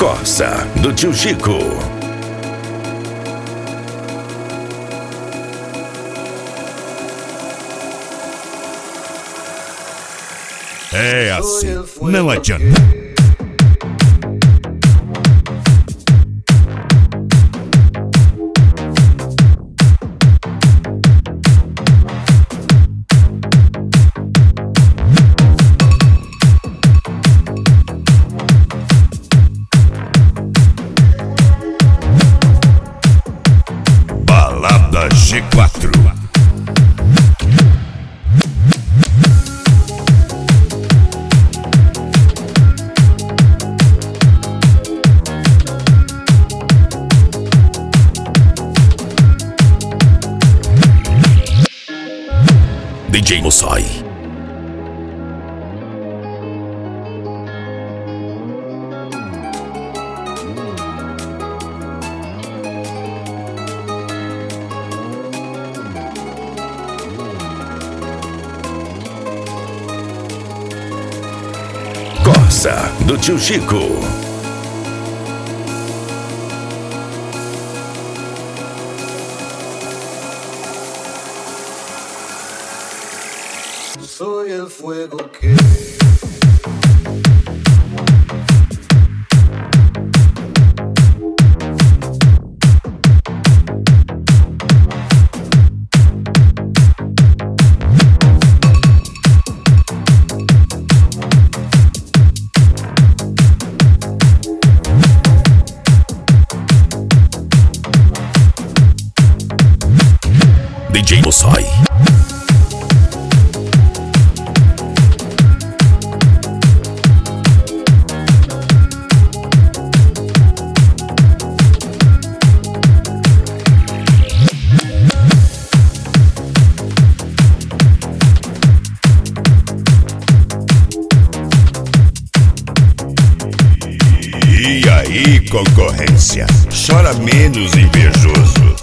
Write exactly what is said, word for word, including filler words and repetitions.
Corsa, do Tio Chico. É assim, não adianta. Balada G quatro. D J Moçai. Corsa, do Tio Chico. Soy el fuego que D J Moçai. E aí, concorrência, chora menos, invejoso.